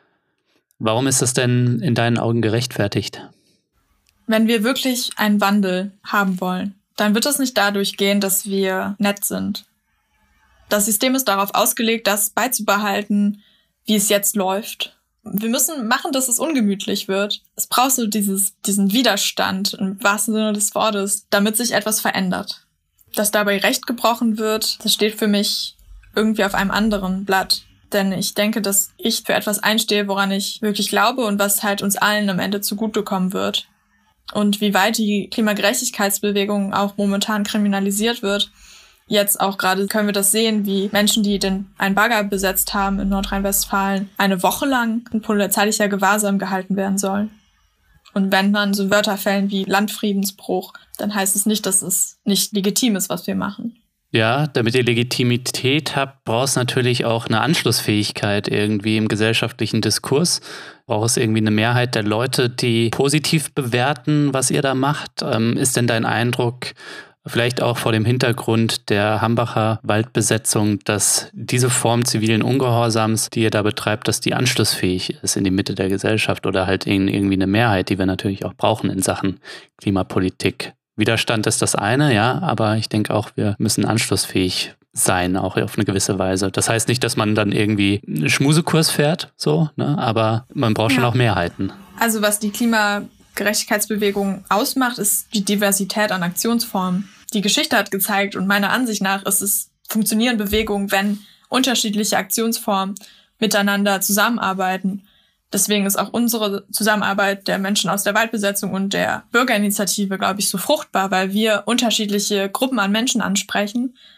Warum ist das denn in deinen Augen gerechtfertigt? Wenn wir wirklich einen Wandel haben wollen, dann wird es nicht dadurch gehen, dass wir nett sind. Das System ist darauf ausgelegt, das beizubehalten, wie es jetzt läuft. Wir müssen machen, dass es ungemütlich wird. Es braucht so dieses, diesen Widerstand, im wahrsten Sinne des Wortes, damit sich etwas verändert. Dass dabei Recht gebrochen wird, das steht für mich irgendwie auf einem anderen Blatt. Denn ich denke, dass ich für etwas einstehe, woran ich wirklich glaube und was halt uns allen am Ende zugutekommen wird. Und wie weit die Klimagerechtigkeitsbewegung auch momentan kriminalisiert wird. Jetzt auch gerade können wir das sehen, wie Menschen, die den einen Bagger besetzt haben in Nordrhein-Westfalen, eine Woche lang in polizeilicher Gewahrsam gehalten werden sollen. Und wenn man so Wörter fällen wie Landfriedensbruch, dann heißt es nicht, dass es nicht legitim ist, was wir machen. Ja, damit ihr Legitimität habt, braucht es natürlich auch eine Anschlussfähigkeit irgendwie im gesellschaftlichen Diskurs. Braucht es irgendwie eine Mehrheit der Leute, die positiv bewerten, was ihr da macht. Ähm, ist denn dein Eindruck, vielleicht auch vor dem Hintergrund der Hambacher Waldbesetzung, dass diese Form zivilen Ungehorsams, die ihr da betreibt, dass die anschlussfähig ist in die Mitte der Gesellschaft oder halt in irgendwie eine Mehrheit, die wir natürlich auch brauchen in Sachen Klimapolitik? Widerstand ist das eine, ja, aber ich denke auch, wir müssen anschlussfähig sein, auch auf eine gewisse Weise. Das heißt nicht, dass man dann irgendwie einen Schmusekurs fährt, so, ne, aber man braucht ja schon auch Mehrheiten. Also was die Klimagerechtigkeitsbewegung ausmacht, ist die Diversität an Aktionsformen. Die Geschichte hat gezeigt und meiner Ansicht nach ist es, funktionieren Bewegungen, wenn unterschiedliche Aktionsformen miteinander zusammenarbeiten. Deswegen ist auch unsere Zusammenarbeit der Menschen aus der Waldbesetzung und der Bürgerinitiative, glaube ich, so fruchtbar, weil wir unterschiedliche Gruppen an Menschen ansprechen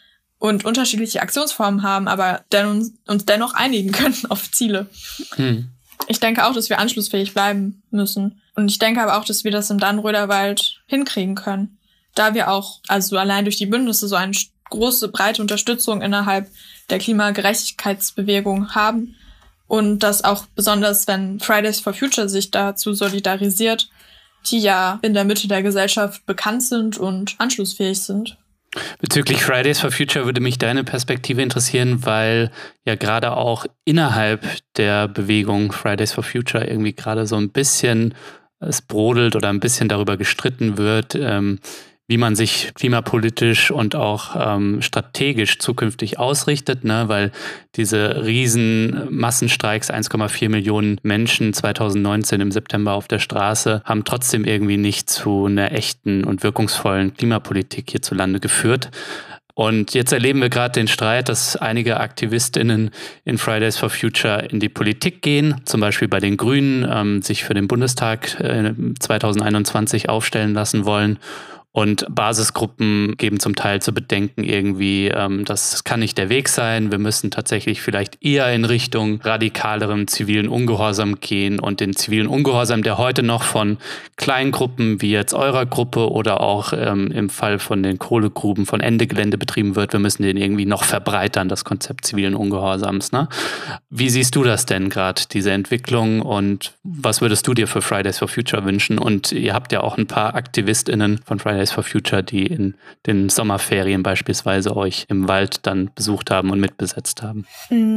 und unterschiedliche Aktionsformen haben, aber den, uns dennoch einigen können auf Ziele. Hm. Ich denke auch, dass wir anschlussfähig bleiben müssen. Und ich denke aber auch, dass wir das im Dannenröder Wald hinkriegen können. Da wir auch, also allein durch die Bündnisse, so eine große, breite Unterstützung innerhalb der Klimagerechtigkeitsbewegung haben. Und das auch besonders, wenn Fridays for Future sich dazu solidarisiert, die ja in der Mitte der Gesellschaft bekannt sind und anschlussfähig sind. Bezüglich Fridays for Future würde mich deine Perspektive interessieren, weil ja gerade auch innerhalb der Bewegung Fridays for Future irgendwie gerade so ein bisschen es brodelt oder ein bisschen darüber gestritten wird, ähm, wie man sich klimapolitisch und auch ähm, strategisch zukünftig ausrichtet, ne? Weil diese riesen Massenstreiks, eins Komma vier Millionen Menschen zwanzig neunzehn im September auf der Straße, haben trotzdem irgendwie nicht zu einer echten und wirkungsvollen Klimapolitik hierzulande geführt. Und jetzt erleben wir gerade den Streit, dass einige AktivistInnen in Fridays for Future in die Politik gehen, zum Beispiel bei den Grünen, ähm, sich für den Bundestag äh, zwanzig einundzwanzig aufstellen lassen wollen. Und Basisgruppen geben zum Teil zu bedenken irgendwie, ähm, das kann nicht der Weg sein. Wir müssen tatsächlich vielleicht eher in Richtung radikalerem zivilen Ungehorsam gehen und den zivilen Ungehorsam, der heute noch von Kleingruppen wie jetzt eurer Gruppe oder auch ähm, im Fall von den Kohlegruben von Ende Gelände betrieben wird, wir müssen den irgendwie noch verbreitern, das Konzept zivilen Ungehorsams. Ne? Wie siehst du das denn gerade, diese Entwicklung, und was würdest du dir für Fridays for Future wünschen? Und ihr habt ja auch ein paar AktivistInnen von Fridays for Future, die in den Sommerferien beispielsweise euch im Wald dann besucht haben und mitbesetzt haben.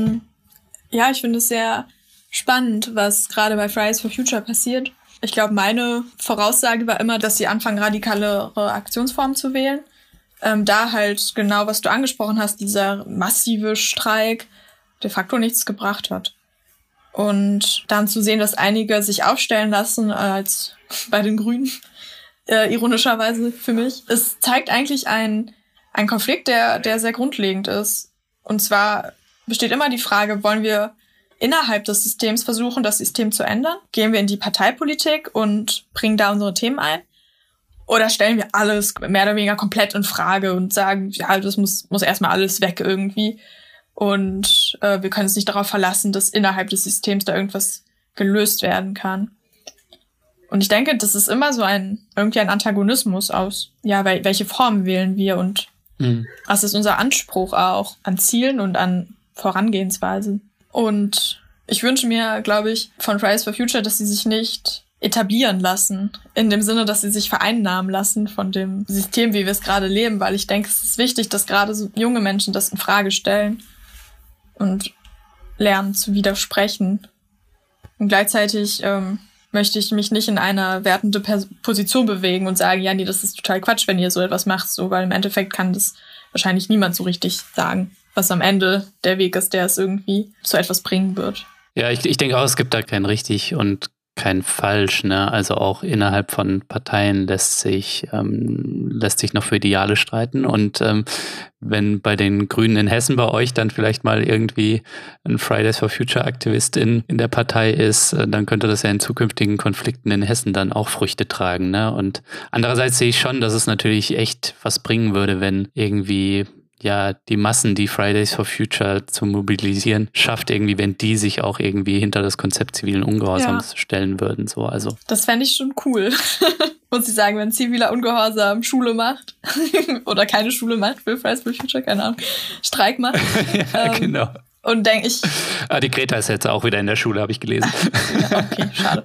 Ja, ich finde es sehr spannend, was gerade bei Fridays for Future passiert. Ich glaube, meine Voraussage war immer, dass sie anfangen, radikalere Aktionsformen zu wählen. Ähm, da halt genau, was du angesprochen hast, dieser massive Streik de facto nichts gebracht hat. Und dann zu sehen, dass einige sich aufstellen lassen als bei den Grünen, Äh, ironischerweise für mich. Es zeigt eigentlich einen, einen Konflikt, der, der sehr grundlegend ist. Und zwar besteht immer die Frage, wollen wir innerhalb des Systems versuchen, das System zu ändern? Gehen wir in die Parteipolitik und bringen da unsere Themen ein? Oder stellen wir alles mehr oder weniger komplett in Frage und sagen, ja, das muss, muss erstmal alles weg irgendwie. Und äh, wir können uns nicht darauf verlassen, dass innerhalb des Systems da irgendwas gelöst werden kann. Und ich denke, das ist immer so ein, irgendwie ein Antagonismus aus, ja, wel- welche Form wählen wir und mhm. was ist unser Anspruch auch an Zielen und an Vorangehensweise. Und ich wünsche mir, glaube ich, von Fridays for Future, dass sie sich nicht etablieren lassen, in dem Sinne, dass sie sich vereinnahmen lassen von dem System, wie wir es gerade leben, weil ich denke, es ist wichtig, dass gerade so junge Menschen das in Frage stellen und lernen zu widersprechen. Und gleichzeitig ähm, möchte ich mich nicht in eine wertende Pers- Position bewegen und sagen, ja, nee, das ist total Quatsch, wenn ihr so etwas macht, so, weil im Endeffekt kann das wahrscheinlich niemand so richtig sagen, was am Ende der Weg ist, der es irgendwie zu etwas bringen wird. Ja, ich, ich denke auch, es gibt da kein richtig und kein falsch, ne? Also auch innerhalb von Parteien lässt sich ähm, lässt sich noch für Ideale streiten, und ähm, wenn bei den Grünen in Hessen bei euch dann vielleicht mal irgendwie ein Fridays for Future Aktivistin in der Partei ist, dann könnte das ja in zukünftigen Konflikten in Hessen dann auch Früchte tragen, ne? Und andererseits sehe ich schon, dass es natürlich echt was bringen würde, wenn irgendwie ja die Massen, die Fridays for Future zu mobilisieren, schafft irgendwie, wenn die sich auch irgendwie hinter das Konzept zivilen Ungehorsams ja. stellen würden. So, also. Das fände ich schon cool. Muss ich sagen, wenn ziviler Ungehorsam Schule macht oder keine Schule macht für Fridays for Future, keine Ahnung, Streik macht. ja, ähm, genau. Und denke ich... Ah, die Greta ist jetzt auch wieder in der Schule, habe ich gelesen. ja, okay, schade.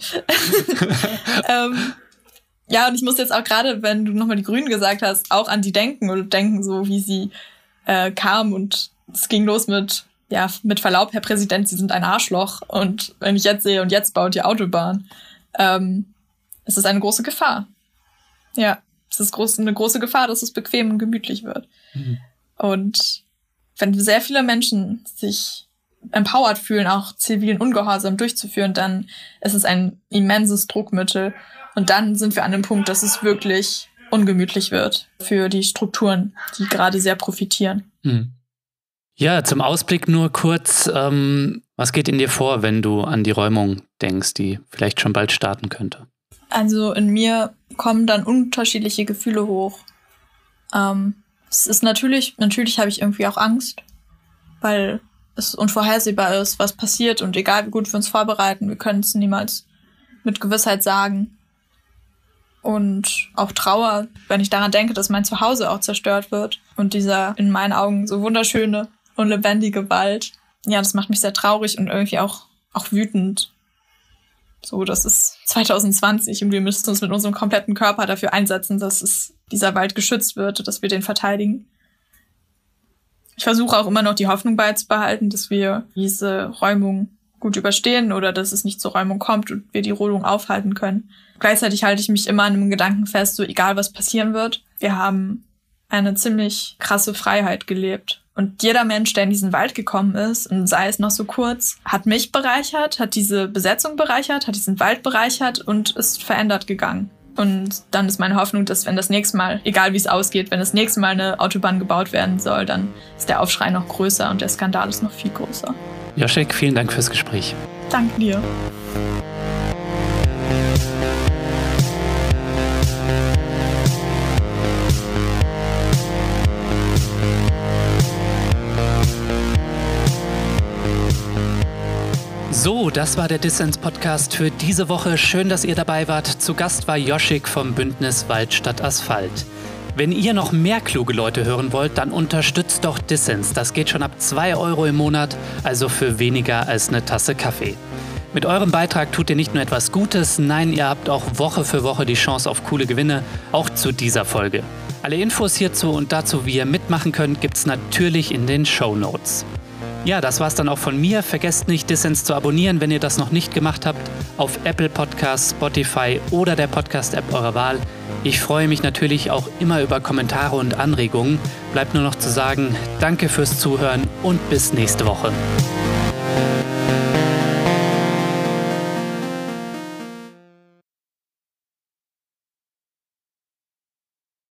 ähm, ja, und ich muss jetzt auch gerade, wenn du nochmal die Grünen gesagt hast, auch an die denken oder denken, so wie sie äh, kam, und es ging los mit, ja, mit Verlaub, Herr Präsident, Sie sind ein Arschloch, und wenn ich jetzt sehe, und jetzt baut ihr Autobahn, ähm, es ist eine große Gefahr. Ja, es ist groß, eine große Gefahr, dass es bequem und gemütlich wird. Mhm. Und wenn sehr viele Menschen sich empowered fühlen, auch zivilen Ungehorsam durchzuführen, dann ist es ein immenses Druckmittel. Und dann sind wir an dem Punkt, dass es wirklich ungemütlich wird für die Strukturen, die gerade sehr profitieren. Hm. Ja, zum Ausblick nur kurz, ähm, was geht in dir vor, wenn du an die Räumung denkst, die vielleicht schon bald starten könnte? Also in mir kommen dann unterschiedliche Gefühle hoch. Ähm, Es ist natürlich, natürlich habe ich irgendwie auch Angst, weil es unvorhersehbar ist, was passiert. Und egal wie gut wir uns vorbereiten, wir können es niemals mit Gewissheit sagen. Und auch Trauer, wenn ich daran denke, dass mein Zuhause auch zerstört wird. Und dieser in meinen Augen so wunderschöne und lebendige Wald. Ja, das macht mich sehr traurig und irgendwie auch, auch wütend. So, das ist zwanzig zwanzig und wir müssen uns mit unserem kompletten Körper dafür einsetzen, dass es, dieser Wald geschützt wird, dass wir den verteidigen. Ich versuche auch immer noch die Hoffnung beizubehalten, dass wir diese Räumung gut überstehen oder dass es nicht zur Räumung kommt und wir die Rodung aufhalten können. Gleichzeitig halte ich mich immer an einem Gedanken fest, so egal was passieren wird, wir haben eine ziemlich krasse Freiheit gelebt. Und jeder Mensch, der in diesen Wald gekommen ist, und sei es noch so kurz, hat mich bereichert, hat diese Besetzung bereichert, hat diesen Wald bereichert und ist verändert gegangen. Und dann ist meine Hoffnung, dass wenn das nächste Mal, egal wie es ausgeht, wenn das nächste Mal eine Autobahn gebaut werden soll, dann ist der Aufschrei noch größer und der Skandal ist noch viel größer. Joschek, vielen Dank fürs Gespräch. Danke dir. So, das war der Dissens-Podcast für diese Woche. Schön, dass ihr dabei wart. Zu Gast war Joschek vom Bündnis Wald statt Asphalt. Wenn ihr noch mehr kluge Leute hören wollt, dann unterstützt doch Dissens. Das geht schon ab zwei Euro im Monat, also für weniger als eine Tasse Kaffee. Mit eurem Beitrag tut ihr nicht nur etwas Gutes, nein, ihr habt auch Woche für Woche die Chance auf coole Gewinne, auch zu dieser Folge. Alle Infos hierzu und dazu, wie ihr mitmachen könnt, gibt's natürlich in den Shownotes. Ja, das war's dann auch von mir. Vergesst nicht, Dissens zu abonnieren, wenn ihr das noch nicht gemacht habt, auf Apple Podcasts, Spotify oder der Podcast-App eurer Wahl. Ich freue mich natürlich auch immer über Kommentare und Anregungen. Bleibt nur noch zu sagen, danke fürs Zuhören und bis nächste Woche.